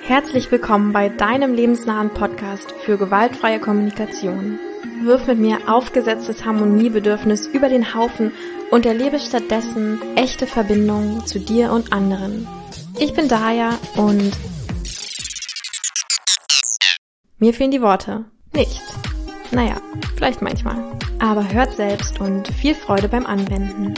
Herzlich willkommen bei deinem lebensnahen Podcast für gewaltfreie Kommunikation. Wirf mit mir aufgesetztes Harmoniebedürfnis über den Haufen und erlebe stattdessen echte Verbindungen zu dir und anderen. Ich bin Daya und mir fehlen die Worte. Nicht. Naja, vielleicht manchmal. Aber hört selbst und viel Freude beim Anwenden.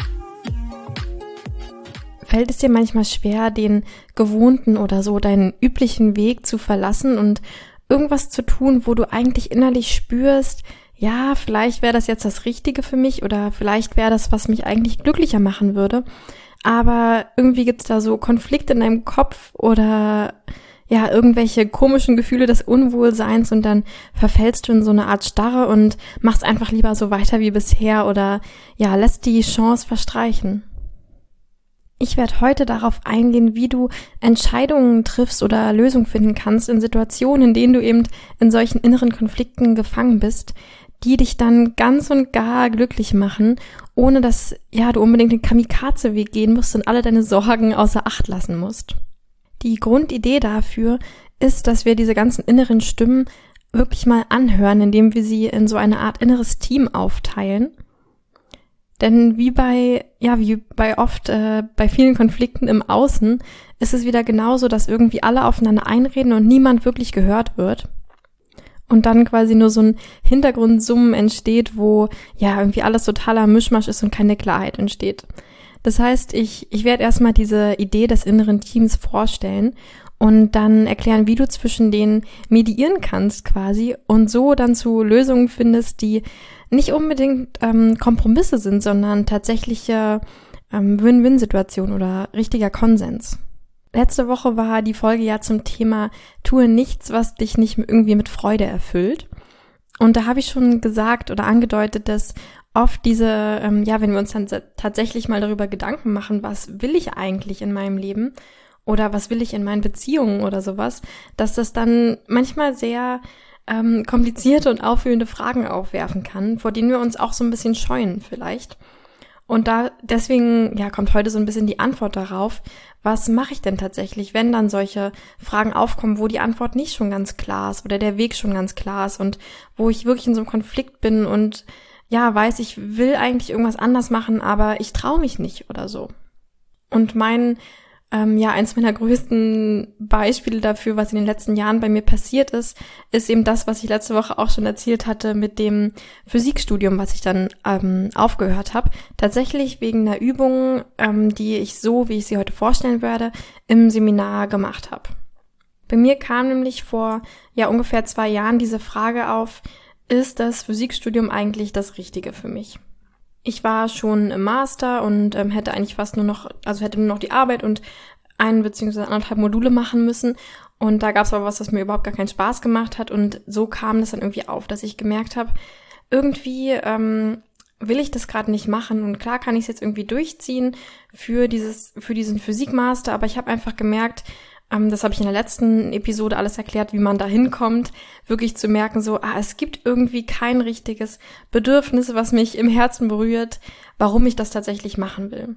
Fällt es dir manchmal schwer, den gewohnten oder so deinen üblichen Weg zu verlassen und irgendwas zu tun, wo du eigentlich innerlich spürst, ja, vielleicht wäre das jetzt das Richtige für mich oder vielleicht wäre das, was mich eigentlich glücklicher machen würde, aber irgendwie gibt's da so Konflikte in deinem Kopf oder ja, irgendwelche komischen Gefühle des Unwohlseins und dann verfällst du in so eine Art Starre und machst einfach lieber so weiter wie bisher oder ja, lässt die Chance verstreichen. Ich werde heute darauf eingehen, wie du Entscheidungen triffst oder Lösungen finden kannst in Situationen, in denen du eben in solchen inneren Konflikten gefangen bist, die dich dann ganz und gar glücklich machen, ohne dass ja du unbedingt den Kamikaze-Weg gehen musst und alle deine Sorgen außer Acht lassen musst. Die Grundidee dafür ist, dass wir diese ganzen inneren Stimmen wirklich mal anhören, indem wir sie in so eine Art inneres Team aufteilen. Denn wie bei vielen Konflikten im Außen ist es wieder genauso, dass irgendwie alle aufeinander einreden und niemand wirklich gehört wird. Und dann quasi nur so ein Hintergrundsummen entsteht, wo ja irgendwie alles totaler Mischmasch ist und keine Klarheit entsteht. Das heißt, ich werde erstmal diese Idee des inneren Teams vorstellen und dann erklären, wie du zwischen denen mediieren kannst quasi und so dann zu Lösungen findest, die nicht unbedingt Kompromisse sind, sondern tatsächliche Win-Win-Situationen oder richtiger Konsens. Letzte Woche war die Folge ja zum Thema Tue nichts, was dich nicht irgendwie mit Freude erfüllt. Und da habe ich schon gesagt oder angedeutet, dass oft diese, wenn wir uns dann tatsächlich mal darüber Gedanken machen, was will ich eigentlich in meinem Leben oder was will ich in meinen Beziehungen oder sowas, dass das dann manchmal sehr komplizierte und aufwühlende Fragen aufwerfen kann, vor denen wir uns auch so ein bisschen scheuen vielleicht. Und deswegen kommt heute so ein bisschen die Antwort darauf, was mache ich denn tatsächlich, wenn dann solche Fragen aufkommen, wo die Antwort nicht schon ganz klar ist oder der Weg schon ganz klar ist und wo ich wirklich in so einem Konflikt bin und ja, weiß, ich will eigentlich irgendwas anders machen, aber ich traue mich nicht oder so. Und eins meiner größten Beispiele dafür, was in den letzten Jahren bei mir passiert ist eben das, was ich letzte Woche auch schon erzählt hatte mit dem Physikstudium, was ich dann aufgehört habe. Tatsächlich wegen einer Übung, die ich so, wie ich sie heute vorstellen werde, im Seminar gemacht habe. Bei mir kam nämlich vor ungefähr 2 Jahren diese Frage auf, ist das Physikstudium eigentlich das Richtige für mich? Ich war schon im Master und hätte eigentlich hätte nur noch die Arbeit und 1 bzw. 1,5 Module machen müssen. Und da gab es aber was mir überhaupt gar keinen Spaß gemacht hat. Und so kam das dann irgendwie auf, dass ich gemerkt habe, irgendwie will ich das gerade nicht machen. Und klar kann ich es jetzt irgendwie durchziehen für diesen Physikmaster, aber ich habe einfach gemerkt, das habe ich in der letzten Episode alles erklärt, wie man da hinkommt, wirklich zu merken, es gibt irgendwie kein richtiges Bedürfnis, was mich im Herzen berührt, warum ich das tatsächlich machen will.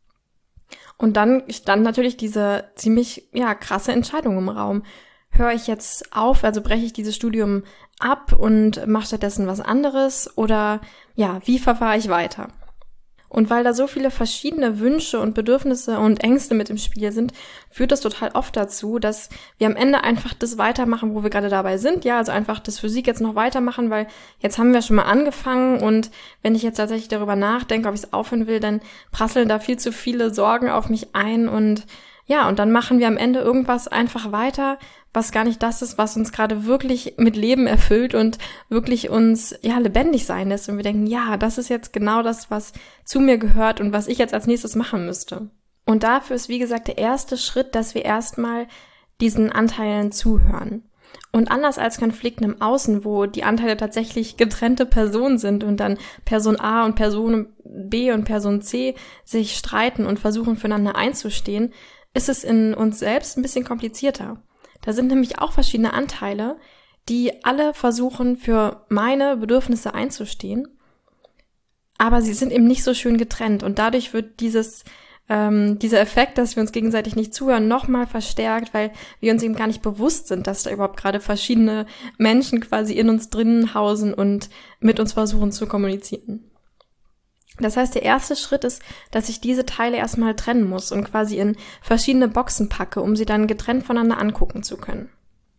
Und dann stand natürlich diese ziemlich, krasse Entscheidung im Raum. Höre ich jetzt auf, also breche ich dieses Studium ab und mache stattdessen was anderes oder wie verfahre ich weiter? Und weil da so viele verschiedene Wünsche und Bedürfnisse und Ängste mit im Spiel sind, führt das total oft dazu, dass wir am Ende einfach das weitermachen, wo wir gerade dabei sind. Ja, also einfach das Physik jetzt noch weitermachen, weil jetzt haben wir schon mal angefangen und wenn ich jetzt tatsächlich darüber nachdenke, ob ich es aufhören will, dann prasseln da viel zu viele Sorgen auf mich ein und dann machen wir am Ende irgendwas einfach weiter, was gar nicht das ist, was uns gerade wirklich mit Leben erfüllt und wirklich uns lebendig sein lässt. Und wir denken, das ist jetzt genau das, was zu mir gehört und was ich jetzt als nächstes machen müsste. Und dafür ist, wie gesagt, der erste Schritt, dass wir erstmal diesen Anteilen zuhören. Und anders als Konflikten im Außen, wo die Anteile tatsächlich getrennte Personen sind und dann Person A und Person B und Person C sich streiten und versuchen, füreinander einzustehen, ist es in uns selbst ein bisschen komplizierter. Da sind nämlich auch verschiedene Anteile, die alle versuchen, für meine Bedürfnisse einzustehen, aber sie sind eben nicht so schön getrennt und dadurch wird dieses dieser Effekt, dass wir uns gegenseitig nicht zuhören, nochmal verstärkt, weil wir uns eben gar nicht bewusst sind, dass da überhaupt gerade verschiedene Menschen quasi in uns drinnen hausen und mit uns versuchen zu kommunizieren. Das heißt, der erste Schritt ist, dass ich diese Teile erstmal trennen muss und quasi in verschiedene Boxen packe, um sie dann getrennt voneinander angucken zu können.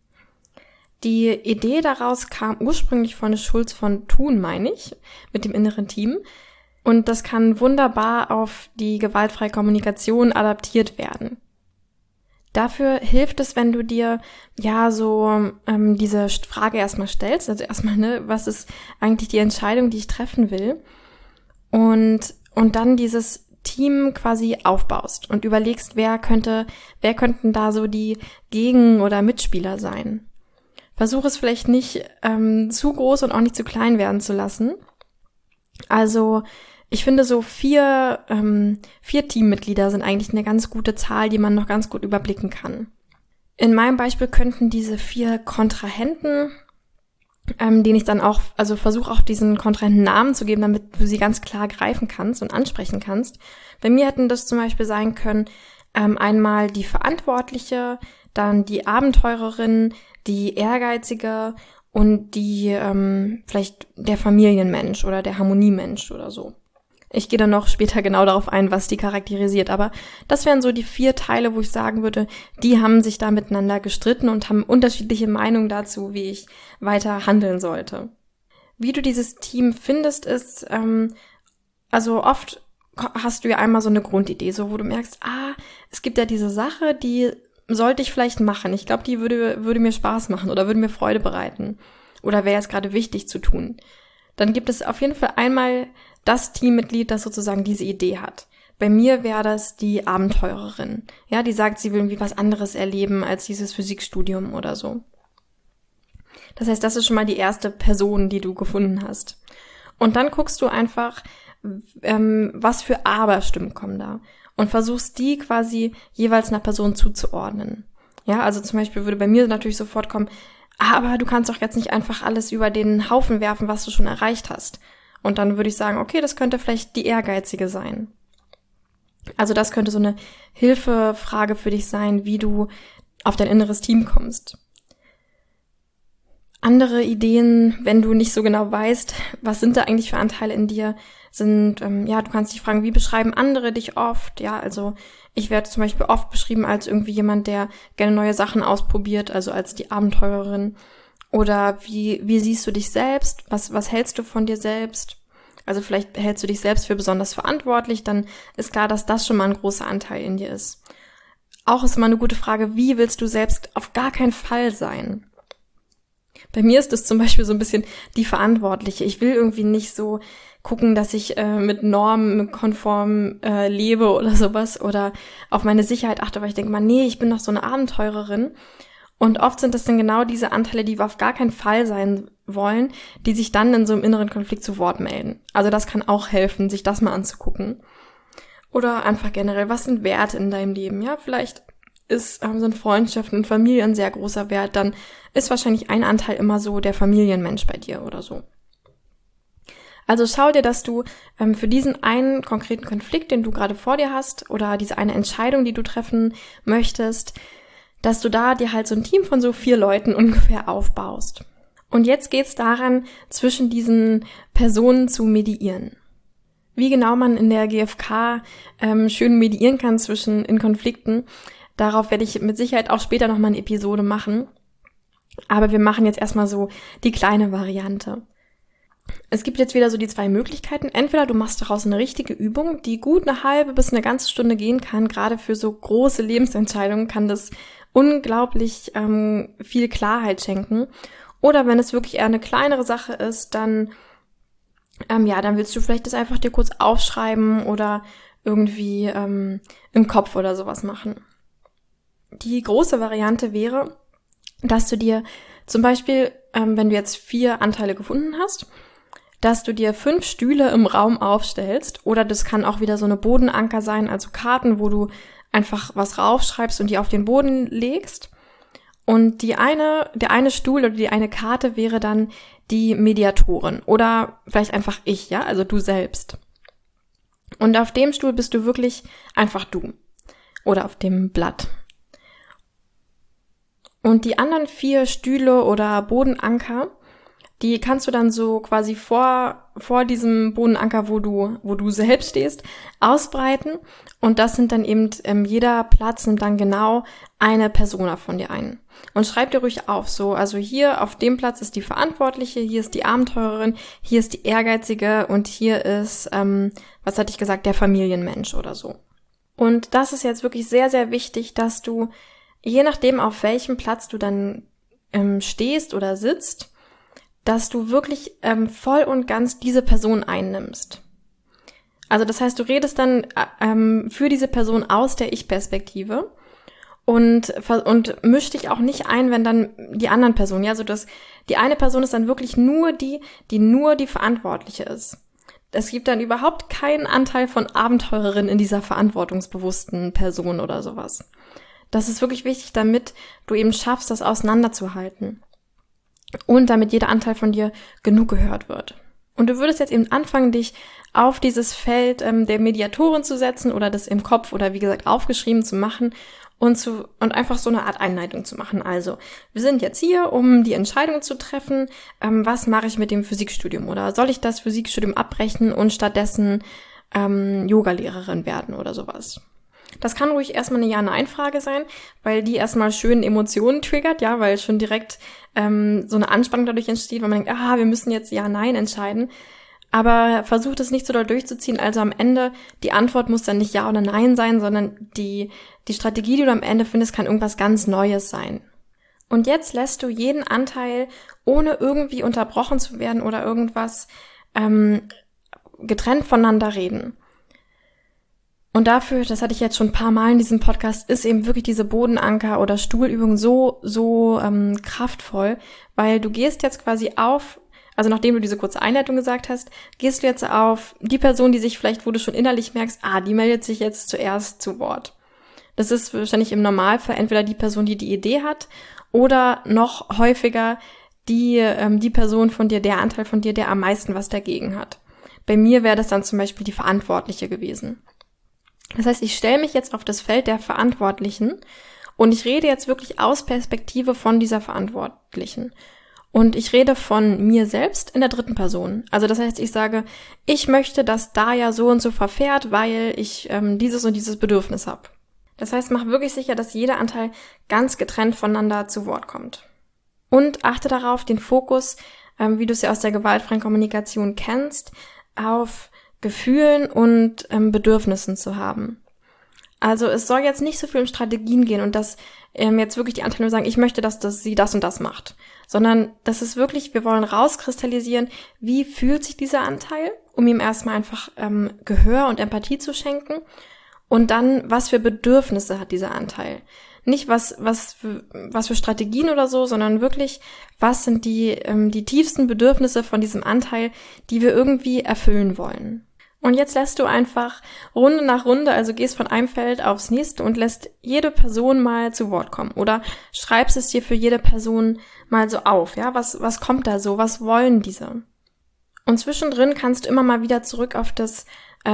Die Idee daraus kam ursprünglich von Schulz von Thun, meine ich, mit dem inneren Team. Und das kann wunderbar auf die gewaltfreie Kommunikation adaptiert werden. Dafür hilft es, wenn du dir diese Frage erstmal stellst, also erstmal, was ist eigentlich die Entscheidung, die ich treffen will? Und dann dieses Team quasi aufbaust und überlegst, wer könnten da so die Gegen- oder Mitspieler sein. Versuch es vielleicht nicht zu groß und auch nicht zu klein werden zu lassen. Also ich finde, so 4 Teammitglieder sind eigentlich eine ganz gute Zahl, die man noch ganz gut überblicken kann. In meinem Beispiel könnten diese 4 Kontrahenten, denen ich dann auch, also versuche auch diesen Kontrahenten Namen zu geben, damit du sie ganz klar greifen kannst und ansprechen kannst. Bei mir hätten das zum Beispiel sein können, einmal die Verantwortliche, dann die Abenteurerin, die Ehrgeizige und die vielleicht der Familienmensch oder der Harmoniemensch oder so. Ich gehe dann noch später genau darauf ein, was die charakterisiert, aber das wären so die 4 Teile, wo ich sagen würde, die haben sich da miteinander gestritten und haben unterschiedliche Meinungen dazu, wie ich weiter handeln sollte. Wie du dieses Team findest, ist, also oft hast du ja einmal so eine Grundidee, so wo du merkst, es gibt ja diese Sache, die sollte ich vielleicht machen. Ich glaube, die würde mir Spaß machen oder würde mir Freude bereiten oder wäre jetzt gerade wichtig zu tun. Dann gibt es auf jeden Fall einmal das Teammitglied, das sozusagen diese Idee hat. Bei mir wäre das die Abenteurerin. Ja, die sagt, sie will irgendwie was anderes erleben als dieses Physikstudium oder so. Das heißt, das ist schon mal die erste Person, die du gefunden hast. Und dann guckst du einfach, was für Aber-Stimmen kommen da. Und versuchst die quasi jeweils einer Person zuzuordnen. Ja, also zum Beispiel würde bei mir natürlich sofort kommen, aber du kannst doch jetzt nicht einfach alles über den Haufen werfen, was du schon erreicht hast. Und dann würde ich sagen, okay, das könnte vielleicht die Ehrgeizige sein. Also das könnte so eine Hilfefrage für dich sein, wie du auf dein inneres Team kommst. Andere Ideen, wenn du nicht so genau weißt, was sind da eigentlich für Anteile in dir, sind, du kannst dich fragen, wie beschreiben andere dich oft? Ja, also ich werde zum Beispiel oft beschrieben als irgendwie jemand, der gerne neue Sachen ausprobiert, also als die Abenteurerin. Oder wie siehst du dich selbst? Was hältst du von dir selbst? Also vielleicht hältst du dich selbst für besonders verantwortlich, dann ist klar, dass das schon mal ein großer Anteil in dir ist. Auch ist immer eine gute Frage, wie willst du selbst auf gar keinen Fall sein? Bei mir ist es zum Beispiel so ein bisschen die Verantwortliche. Ich will irgendwie nicht so gucken, dass ich mit Normen konform lebe oder sowas oder auf meine Sicherheit achte, weil ich denke mal, nee, ich bin doch so eine Abenteurerin. Und oft sind das dann genau diese Anteile, die wir auf gar keinen Fall sein wollen, die sich dann in so einem inneren Konflikt zu Wort melden. Also das kann auch helfen, sich das mal anzugucken. Oder einfach generell, was sind Werte in deinem Leben? Ja, vielleicht sind Freundschaften und Familie ein sehr großer Wert, dann ist wahrscheinlich ein Anteil immer so der Familienmensch bei dir oder so. Also schau dir, dass du für diesen einen konkreten Konflikt, den du gerade vor dir hast, oder diese eine Entscheidung, die du treffen möchtest, dass du da dir halt so ein Team von so 4 Leuten ungefähr aufbaust. Und jetzt geht's daran, zwischen diesen Personen zu mediieren. Wie genau man in der GfK schön mediieren kann in Konflikten, darauf werde ich mit Sicherheit auch später nochmal eine Episode machen. Aber wir machen jetzt erstmal so die kleine Variante. Es gibt jetzt wieder so die 2 Möglichkeiten. Entweder du machst daraus eine richtige Übung, die gut eine halbe bis eine ganze Stunde gehen kann. Gerade für so große Lebensentscheidungen kann das unglaublich viel Klarheit schenken. Oder wenn es wirklich eher eine kleinere Sache ist, dann willst du vielleicht das einfach dir kurz aufschreiben oder irgendwie im Kopf oder sowas machen. Die große Variante wäre, dass du dir zum Beispiel, wenn du jetzt 4 Anteile gefunden hast, dass du dir 5 Stühle im Raum aufstellst, oder das kann auch wieder so eine Bodenanker sein, also Karten, wo du einfach was raufschreibst und die auf den Boden legst. Und der eine Stuhl oder die eine Karte wäre dann die Mediatorin oder vielleicht einfach ich, ja, also du selbst. Und auf dem Stuhl bist du wirklich einfach du. Oder auf dem Blatt. Und die anderen 4 Stühle oder Bodenanker, die kannst du dann so quasi vor diesem Bodenanker, wo du selbst stehst, ausbreiten. Und das sind dann eben, jeder Platz nimmt dann genau eine Persona von dir ein. Und schreib dir ruhig auf, so, also hier auf dem Platz ist die Verantwortliche, hier ist die Abenteurerin, hier ist die Ehrgeizige und hier ist, was hatte ich gesagt, der Familienmensch oder so. Und das ist jetzt wirklich sehr, sehr wichtig, dass du, je nachdem auf welchem Platz du dann stehst oder sitzt, dass du wirklich voll und ganz diese Person einnimmst. Also das heißt, du redest dann für diese Person aus der Ich-Perspektive und misch dich auch nicht ein, wenn dann die anderen Personen, ja, so dass die eine Person ist dann wirklich nur die nur die Verantwortliche ist. Es gibt dann überhaupt keinen Anteil von Abenteurerin in dieser verantwortungsbewussten Person oder sowas. Das ist wirklich wichtig, damit du eben schaffst, das auseinanderzuhalten. Und damit jeder Anteil von dir genug gehört wird. Und du würdest jetzt eben anfangen, dich auf dieses Feld der Mediatorin zu setzen oder das im Kopf oder wie gesagt aufgeschrieben zu machen und einfach so eine Art Einleitung zu machen. Also, wir sind jetzt hier, um die Entscheidung zu treffen, was mache ich mit dem Physikstudium oder soll ich das Physikstudium abbrechen und stattdessen Yogalehrerin werden oder sowas. Das kann ruhig erstmal eine Ja-Nein-Frage sein, weil die erstmal schön Emotionen triggert, ja, weil schon direkt so eine Anspannung dadurch entsteht, weil man denkt, wir müssen jetzt Ja-Nein entscheiden. Aber versucht es nicht so doll durchzuziehen, also am Ende, die Antwort muss dann nicht Ja oder Nein sein, sondern die Strategie, die du am Ende findest, kann irgendwas ganz Neues sein. Und jetzt lässt du jeden Anteil, ohne irgendwie unterbrochen zu werden oder irgendwas getrennt voneinander reden. Und dafür, das hatte ich jetzt schon ein paar Mal in diesem Podcast, ist eben wirklich diese Bodenanker- oder Stuhlübung so kraftvoll, weil du gehst jetzt quasi auf, also nachdem du diese kurze Einleitung gesagt hast, gehst du jetzt auf die Person, die sich vielleicht, wo du schon innerlich merkst, die meldet sich jetzt zuerst zu Wort. Das ist wahrscheinlich im Normalfall entweder die Person, die die Idee hat, oder noch häufiger die Person von dir, der Anteil von dir, der am meisten was dagegen hat. Bei mir wäre das dann zum Beispiel die Verantwortliche gewesen. Das heißt, ich stelle mich jetzt auf das Feld der Verantwortlichen und ich rede jetzt wirklich aus Perspektive von dieser Verantwortlichen. Und ich rede von mir selbst in der dritten Person. Also das heißt, ich sage, ich möchte, dass da ja so und so verfährt, weil ich dieses und dieses Bedürfnis habe. Das heißt, mach wirklich sicher, dass jeder Anteil ganz getrennt voneinander zu Wort kommt. Und achte darauf, den Fokus, wie du es ja aus der gewaltfreien Kommunikation kennst, auf Gefühlen und Bedürfnissen zu haben. Also es soll jetzt nicht so viel um Strategien gehen und dass jetzt wirklich die Anteile nur sagen, ich möchte, dass sie das und das macht, sondern das ist wirklich, wir wollen rauskristallisieren, wie fühlt sich dieser Anteil, um ihm erstmal einfach Gehör und Empathie zu schenken und dann, was für Bedürfnisse hat dieser Anteil. Nicht was für Strategien oder so, sondern wirklich, was sind die tiefsten Bedürfnisse von diesem Anteil, die wir irgendwie erfüllen wollen. Und jetzt lässt du einfach Runde nach Runde, also gehst von einem Feld aufs nächste und lässt jede Person mal zu Wort kommen. Oder schreibst es dir für jede Person mal so auf, ja, was kommt da so, was wollen diese? Und zwischendrin kannst du immer mal wieder zurück auf das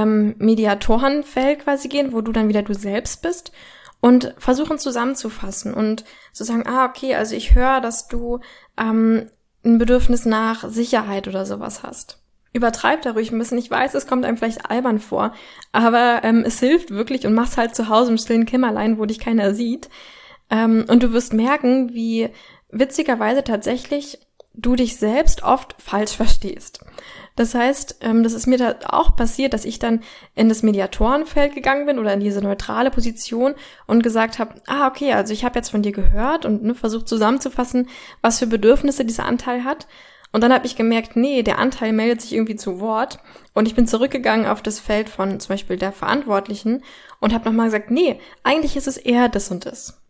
Mediatorenfeld quasi gehen, wo du dann wieder du selbst bist und versuchen zusammenzufassen und zu sagen, okay, also ich höre, dass du ein Bedürfnis nach Sicherheit oder sowas hast. Übertreib da ruhig ein bisschen. Ich weiß, es kommt einem vielleicht albern vor, aber es hilft wirklich und mach's halt zu Hause im stillen Kämmerlein, wo dich keiner sieht. Und du wirst merken, wie witzigerweise tatsächlich du dich selbst oft falsch verstehst. Das heißt, das ist mir da auch passiert, dass ich dann in das Mediatorenfeld gegangen bin oder in diese neutrale Position und gesagt habe, okay, also ich habe jetzt von dir gehört und versucht zusammenzufassen, was für Bedürfnisse dieser Anteil hat. Und dann habe ich gemerkt, nee, der Anteil meldet sich irgendwie zu Wort. Und ich bin zurückgegangen auf das Feld von zum Beispiel der Verantwortlichen und habe nochmal gesagt, nee, eigentlich ist es eher das und das.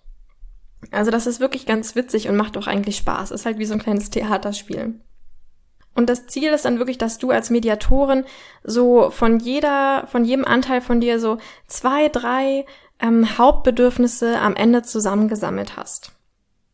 Also das ist wirklich ganz witzig und macht auch eigentlich Spaß. Ist halt wie so ein kleines Theaterspiel. Und das Ziel ist dann wirklich, dass du als Mediatorin so von jedem Anteil von dir so 2, 3 Hauptbedürfnisse am Ende zusammengesammelt hast.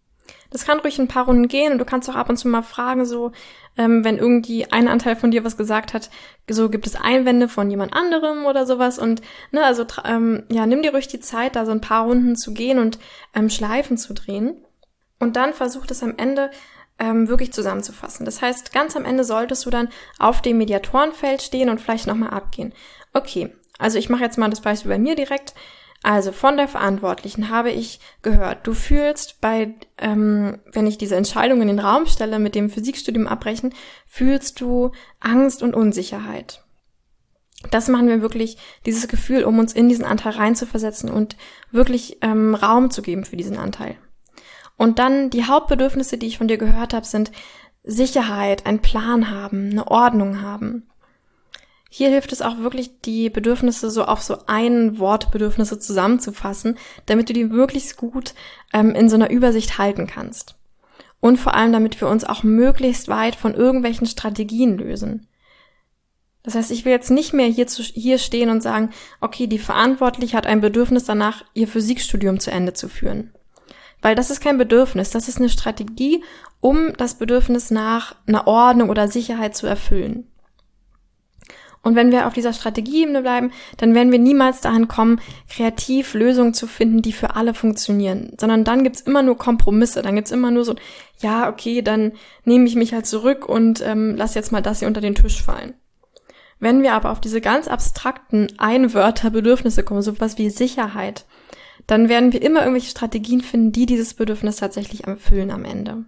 Das kann ruhig ein paar Runden gehen und du kannst auch ab und zu mal fragen, so, wenn irgendwie ein Anteil von dir was gesagt hat, so gibt es Einwände von jemand anderem oder sowas und, ne, also, nimm dir ruhig die Zeit, da so ein paar Runden zu gehen und Schleifen zu drehen und dann versuch das am Ende wirklich zusammenzufassen. Das heißt, ganz am Ende solltest du dann auf dem Mediatorenfeld stehen und vielleicht nochmal abgehen. Okay, also ich mache jetzt mal das Beispiel bei mir direkt. Also von der Verantwortlichen habe ich gehört, du fühlst wenn ich diese Entscheidung in den Raum stelle mit dem Physikstudium abbrechen, fühlst du Angst und Unsicherheit. Das machen wir wirklich, dieses Gefühl, um uns in diesen Anteil reinzuversetzen und wirklich Raum zu geben für diesen Anteil. Und dann die Hauptbedürfnisse, die ich von dir gehört habe, sind Sicherheit, einen Plan haben, eine Ordnung haben. Hier hilft es auch wirklich, die Bedürfnisse so auf so ein Wort Bedürfnisse zusammenzufassen, damit du die möglichst gut in so einer Übersicht halten kannst. Und vor allem, damit wir uns auch möglichst weit von irgendwelchen Strategien lösen. Das heißt, ich will jetzt nicht mehr hier stehen und sagen, okay, die Verantwortliche hat ein Bedürfnis danach, ihr Physikstudium zu Ende zu führen. Weil das ist kein Bedürfnis, das ist eine Strategie, um das Bedürfnis nach einer Ordnung oder Sicherheit zu erfüllen. Und wenn wir auf dieser Strategieebene bleiben, dann werden wir niemals dahin kommen, kreativ Lösungen zu finden, die für alle funktionieren. Sondern dann gibt's immer nur Kompromisse, dann gibt's immer nur so, ja, okay, dann nehme ich mich halt zurück und lass jetzt mal das hier unter den Tisch fallen. Wenn wir aber auf diese ganz abstrakten Einwörter Bedürfnisse kommen, sowas wie Sicherheit, dann werden wir immer irgendwelche Strategien finden, die dieses Bedürfnis tatsächlich erfüllen am Ende.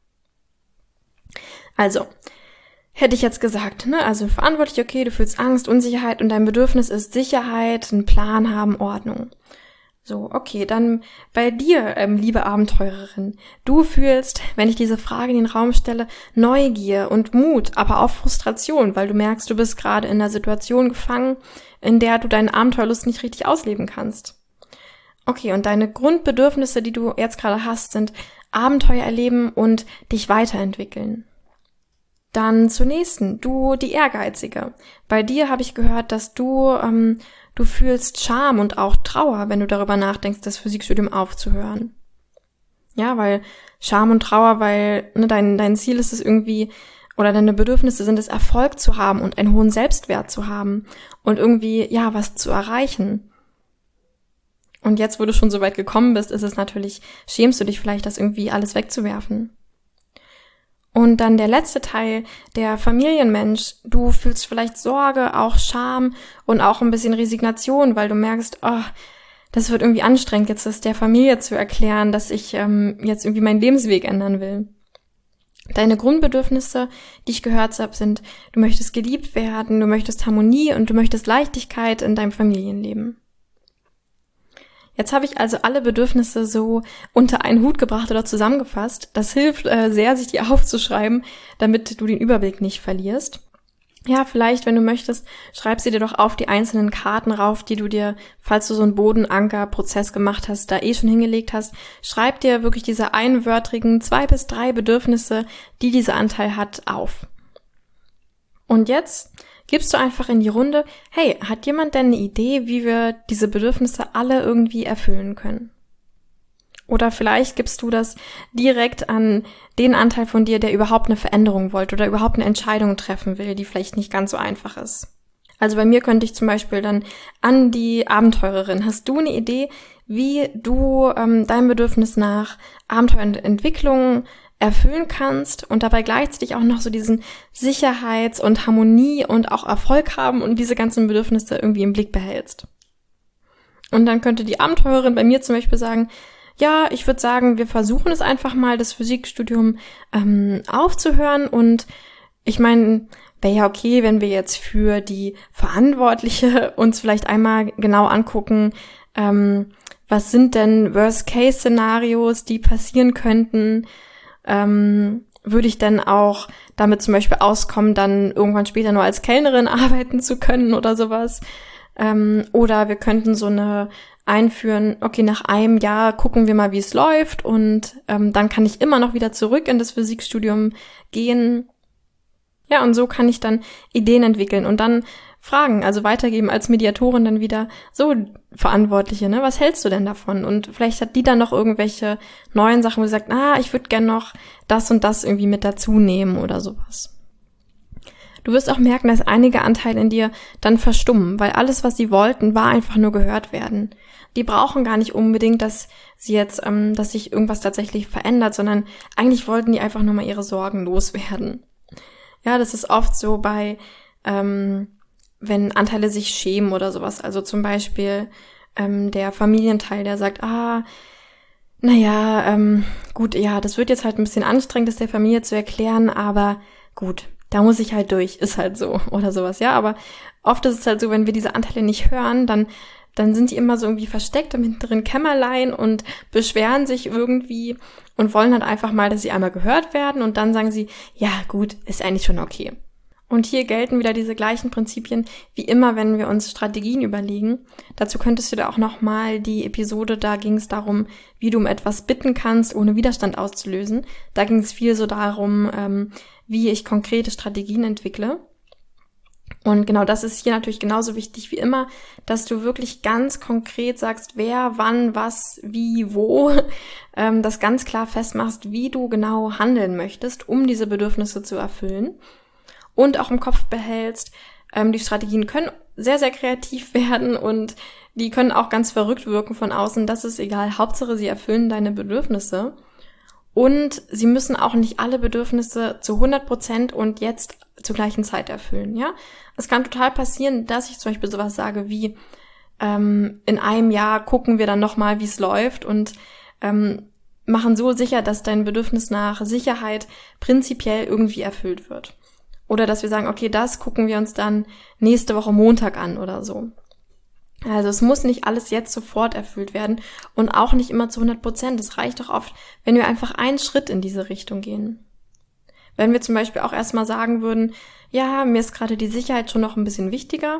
Also, hätte ich jetzt gesagt, ne, also verantwortlich, okay, du fühlst Angst, Unsicherheit und dein Bedürfnis ist Sicherheit, einen Plan haben, Ordnung. So, okay, dann bei dir, liebe Abenteurerin, du fühlst, wenn ich diese Frage in den Raum stelle, Neugier und Mut, aber auch Frustration, weil du merkst, du bist gerade in einer Situation gefangen, in der du deine Abenteuerlust nicht richtig ausleben kannst. Okay, und deine Grundbedürfnisse, die du jetzt gerade hast, sind Abenteuer erleben und dich weiterentwickeln. Dann zur nächsten, du die Ehrgeizige. Bei dir habe ich gehört, dass du fühlst Scham und auch Trauer, wenn du darüber nachdenkst, das Physikstudium aufzuhören. Ja, weil Scham und Trauer, weil dein Ziel ist es irgendwie, oder deine Bedürfnisse sind es, Erfolg zu haben und einen hohen Selbstwert zu haben und irgendwie, ja, was zu erreichen. Und jetzt, wo du schon so weit gekommen bist, ist es natürlich, schämst du dich vielleicht, das irgendwie alles wegzuwerfen. Und dann der letzte Teil, der Familienmensch. Du fühlst vielleicht Sorge, auch Scham und auch ein bisschen Resignation, weil du merkst, oh, das wird irgendwie anstrengend, jetzt das der Familie zu erklären, dass ich jetzt irgendwie meinen Lebensweg ändern will. Deine Grundbedürfnisse, die ich gehört habe, sind, du möchtest geliebt werden, du möchtest Harmonie und du möchtest Leichtigkeit in deinem Familienleben. Jetzt habe ich also alle Bedürfnisse so unter einen Hut gebracht oder zusammengefasst. Das hilft sehr, sich die aufzuschreiben, damit du den Überblick nicht verlierst. Ja, vielleicht, wenn du möchtest, schreib sie dir doch auf die einzelnen Karten rauf, die du dir, falls du so einen Bodenanker-Prozess gemacht hast, da schon hingelegt hast. Schreib dir wirklich diese einwörtrigen 2 bis 3 Bedürfnisse, die dieser Anteil hat, auf. Und jetzt gibst du einfach in die Runde, hey, hat jemand denn eine Idee, wie wir diese Bedürfnisse alle irgendwie erfüllen können? Oder vielleicht gibst du das direkt an den Anteil von dir, der überhaupt eine Veränderung wollte oder überhaupt eine Entscheidung treffen will, die vielleicht nicht ganz so einfach ist. Also bei mir könnte ich zum Beispiel dann an die Abenteurerin, hast du eine Idee, wie du dein Bedürfnis nach Abenteuerentwicklung erfüllen kannst und dabei gleichzeitig auch noch so diesen Sicherheits- und Harmonie und auch Erfolg haben und diese ganzen Bedürfnisse irgendwie im Blick behältst. Und dann könnte die Abenteurerin bei mir zum Beispiel sagen, ja, ich würde sagen, wir versuchen es einfach mal, das Physikstudium aufzuhören und ich meine, wäre ja okay, wenn wir jetzt für die Verantwortliche uns vielleicht einmal genau angucken, was sind denn Worst-Case-Szenarios, die passieren könnten, würde ich dann auch damit zum Beispiel auskommen, dann irgendwann später nur als Kellnerin arbeiten zu können oder sowas. Oder wir könnten so eine einführen, okay, nach einem Jahr gucken wir mal, wie es läuft und dann kann ich immer noch wieder zurück in das Physikstudium gehen. Ja, und so kann ich dann Ideen entwickeln und dann fragen, also weitergeben als Mediatorin dann wieder so Verantwortliche, ne? Was hältst du denn davon? Und vielleicht hat die dann noch irgendwelche neuen Sachen, wo sie sagt, ich würde gern noch das und das irgendwie mit dazu nehmen oder sowas. Du wirst auch merken, dass einige Anteile in dir dann verstummen, weil alles, was sie wollten, war einfach nur gehört werden. Die brauchen gar nicht unbedingt, dass sie jetzt, dass sich irgendwas tatsächlich verändert, sondern eigentlich wollten die einfach nur mal ihre Sorgen loswerden. Ja, das ist oft so bei, wenn Anteile sich schämen oder sowas. Also zum Beispiel der Familienteil, der sagt, gut, ja, das wird jetzt halt ein bisschen anstrengend, das der Familie zu erklären, aber gut, da muss ich halt durch, ist halt so oder sowas, ja. Aber oft ist es halt so, wenn wir diese Anteile nicht hören, dann sind die immer so irgendwie versteckt im hinteren Kämmerlein und beschweren sich irgendwie und wollen halt einfach mal, dass sie einmal gehört werden und dann sagen sie, ja gut, ist eigentlich schon okay. Und hier gelten wieder diese gleichen Prinzipien wie immer, wenn wir uns Strategien überlegen. Dazu könntest du da auch nochmal die Episode, da ging es darum, wie du um etwas bitten kannst, ohne Widerstand auszulösen. Da ging es viel so darum, wie ich konkrete Strategien entwickle. Und genau das ist hier natürlich genauso wichtig wie immer, dass du wirklich ganz konkret sagst, wer, wann, was, wie, wo, das ganz klar festmachst, wie du genau handeln möchtest, um diese Bedürfnisse zu erfüllen. Und auch im Kopf behältst, die Strategien können sehr, sehr kreativ werden und die können auch ganz verrückt wirken von außen. Das ist egal. Hauptsache, sie erfüllen deine Bedürfnisse. Und sie müssen auch nicht alle Bedürfnisse zu 100% und jetzt zur gleichen Zeit erfüllen, ja. Es kann total passieren, dass ich zum Beispiel sowas sage wie, in einem Jahr gucken wir dann nochmal, wie es läuft und machen so sicher, dass dein Bedürfnis nach Sicherheit prinzipiell irgendwie erfüllt wird. Oder dass wir sagen, okay, das gucken wir uns dann nächste Woche Montag an oder so. Also es muss nicht alles jetzt sofort erfüllt werden und auch nicht immer zu 100%. Es reicht doch oft, wenn wir einfach einen Schritt in diese Richtung gehen. Wenn wir zum Beispiel auch erstmal sagen würden, ja, mir ist gerade die Sicherheit schon noch ein bisschen wichtiger,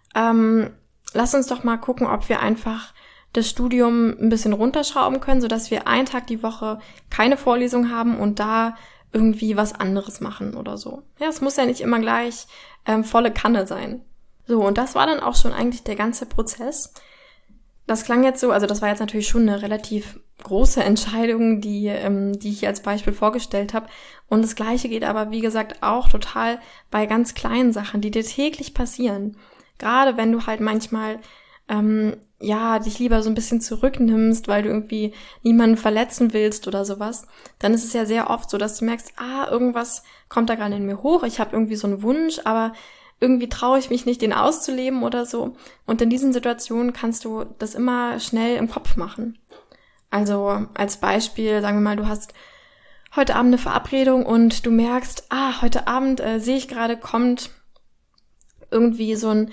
lass uns doch mal gucken, ob wir einfach das Studium ein bisschen runterschrauben können, sodass wir einen Tag die Woche keine Vorlesung haben und da irgendwie was anderes machen oder so. Ja, es muss ja nicht immer gleich volle Kanne sein. So, und das war dann auch schon eigentlich der ganze Prozess. Das klang jetzt so, also das war jetzt natürlich schon eine relativ große Entscheidung, die ich hier als Beispiel vorgestellt habe. Und das Gleiche geht aber, wie gesagt, auch total bei ganz kleinen Sachen, die dir täglich passieren. Gerade wenn du halt manchmal dich lieber so ein bisschen zurücknimmst, weil du irgendwie niemanden verletzen willst oder sowas, dann ist es ja sehr oft so, dass du merkst, irgendwas kommt da gerade in mir hoch, ich habe irgendwie so einen Wunsch, aber irgendwie traue ich mich nicht, den auszuleben oder so. Und in diesen Situationen kannst du das immer schnell im Kopf machen. Also als Beispiel, sagen wir mal, du hast heute Abend eine Verabredung und du merkst, heute Abend sehe ich gerade, kommt irgendwie so ein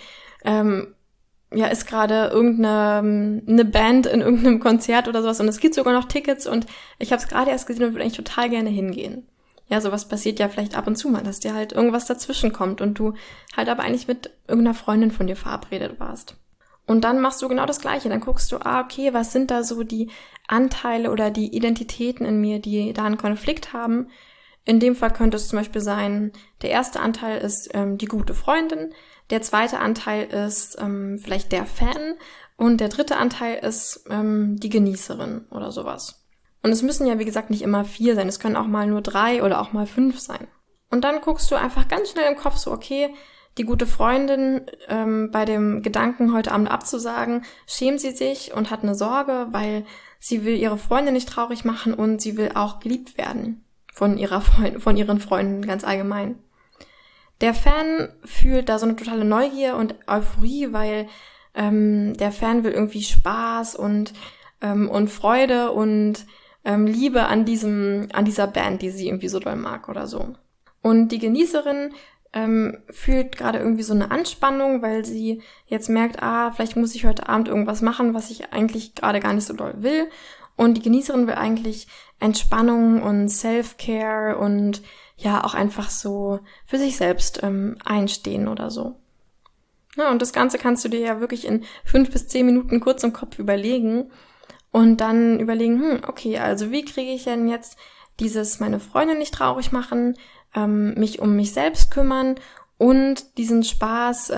ist gerade irgendeine Band in irgendeinem Konzert oder sowas und es gibt sogar noch Tickets und ich habe es gerade erst gesehen und würde eigentlich total gerne hingehen. Ja, sowas passiert ja vielleicht ab und zu mal, dass dir halt irgendwas dazwischen kommt und du halt aber eigentlich mit irgendeiner Freundin von dir verabredet warst. Und dann machst du genau das Gleiche. Dann guckst du, okay, was sind da so die Anteile oder die Identitäten in mir, die da einen Konflikt haben. In dem Fall könnte es zum Beispiel sein, der erste Anteil ist die gute Freundin, der zweite Anteil ist vielleicht der Fan und der dritte Anteil ist die Genießerin oder sowas. Und es müssen ja, wie gesagt, nicht immer 4 sein, es können auch mal nur 3 oder auch mal 5 sein. Und dann guckst du einfach ganz schnell im Kopf so, okay, die gute Freundin, bei dem Gedanken, heute Abend abzusagen, schämt sie sich und hat eine Sorge, weil sie will ihre Freundin nicht traurig machen und sie will auch geliebt werden von ihren Freunden ganz allgemein. Der Fan fühlt da so eine totale Neugier und Euphorie, weil der Fan will irgendwie Spaß und Freude und Liebe an dieser Band, die sie irgendwie so doll mag oder so. Und die Genießerin fühlt gerade irgendwie so eine Anspannung, weil sie jetzt merkt, vielleicht muss ich heute Abend irgendwas machen, was ich eigentlich gerade gar nicht so doll will. Und die Genießerin will eigentlich Entspannung und Self-Care und ja auch einfach so für sich selbst einstehen oder so. Ja, und das Ganze kannst du dir ja wirklich in 5 bis 10 Minuten kurz im Kopf überlegen und dann überlegen, okay, also wie kriege ich denn jetzt meine Freundin nicht traurig machen, mich um mich selbst kümmern und diesen Spaß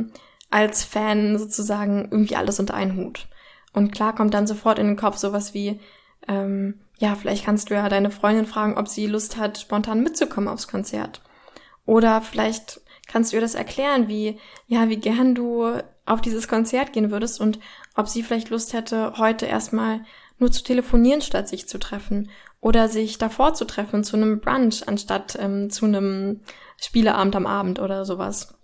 als Fan sozusagen irgendwie alles unter einen Hut. Und klar kommt dann sofort in den Kopf sowas wie, vielleicht kannst du ja deine Freundin fragen, ob sie Lust hat, spontan mitzukommen aufs Konzert. Oder vielleicht kannst du ihr das erklären, wie gern du auf dieses Konzert gehen würdest und ob sie vielleicht Lust hätte, heute erstmal nur zu telefonieren, statt sich zu treffen. Oder sich davor zu treffen zu einem Brunch, anstatt zu einem Spieleabend am Abend oder sowas.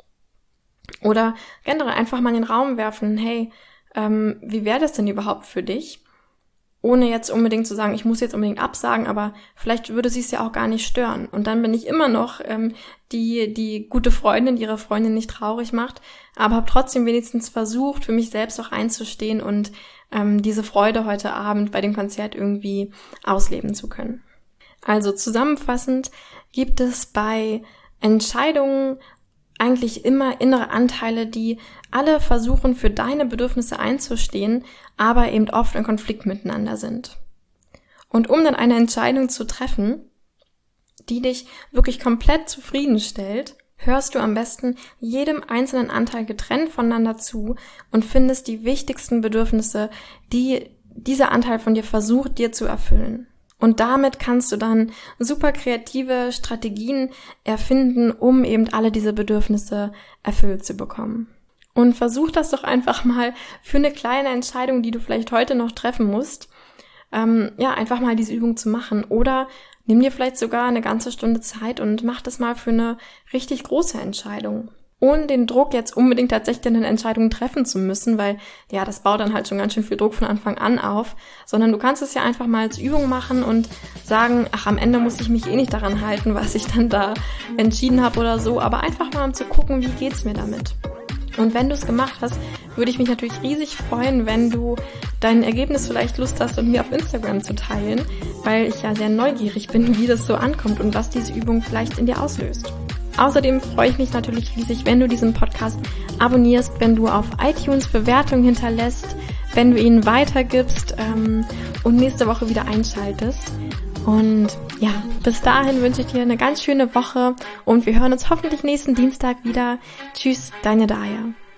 Oder generell einfach mal in den Raum werfen, hey, wie wäre das denn überhaupt für dich? Ohne jetzt unbedingt zu sagen, ich muss jetzt unbedingt absagen, aber vielleicht würde sie es ja auch gar nicht stören. Und dann bin ich immer noch die gute Freundin, die ihre Freundin nicht traurig macht, aber habe trotzdem wenigstens versucht, für mich selbst auch einzustehen und diese Freude heute Abend bei dem Konzert irgendwie ausleben zu können. Also zusammenfassend gibt es bei Entscheidungen eigentlich immer innere Anteile, die alle versuchen, für deine Bedürfnisse einzustehen, aber eben oft in Konflikt miteinander sind. Und um dann eine Entscheidung zu treffen, die dich wirklich komplett zufriedenstellt, hörst du am besten jedem einzelnen Anteil getrennt voneinander zu und findest die wichtigsten Bedürfnisse, die dieser Anteil von dir versucht, dir zu erfüllen. Und damit kannst du dann super kreative Strategien erfinden, um eben alle diese Bedürfnisse erfüllt zu bekommen. Und versuch das doch einfach mal für eine kleine Entscheidung, die du vielleicht heute noch treffen musst, einfach mal diese Übung zu machen. Oder nimm dir vielleicht sogar eine ganze Stunde Zeit und mach das mal für eine richtig große Entscheidung. Ohne den Druck, jetzt unbedingt tatsächlich eine Entscheidung treffen zu müssen, weil das baut dann halt schon ganz schön viel Druck von Anfang an auf, sondern du kannst es ja einfach mal als Übung machen und sagen, am Ende muss ich mich nicht daran halten, was ich dann da entschieden habe oder so, aber einfach mal um zu gucken, wie geht's mir damit. Und wenn du es gemacht hast, würde ich mich natürlich riesig freuen, wenn du dein Ergebnis vielleicht Lust hast, mit mir auf Instagram zu teilen, weil ich ja sehr neugierig bin, wie das so ankommt und was diese Übung vielleicht in dir auslöst. Außerdem freue ich mich natürlich riesig, wenn du diesen Podcast abonnierst, wenn du auf iTunes Bewertungen hinterlässt, wenn du ihn weitergibst und nächste Woche wieder einschaltest. Und bis dahin wünsche ich dir eine ganz schöne Woche und wir hören uns hoffentlich nächsten Dienstag wieder. Tschüss, deine Daya.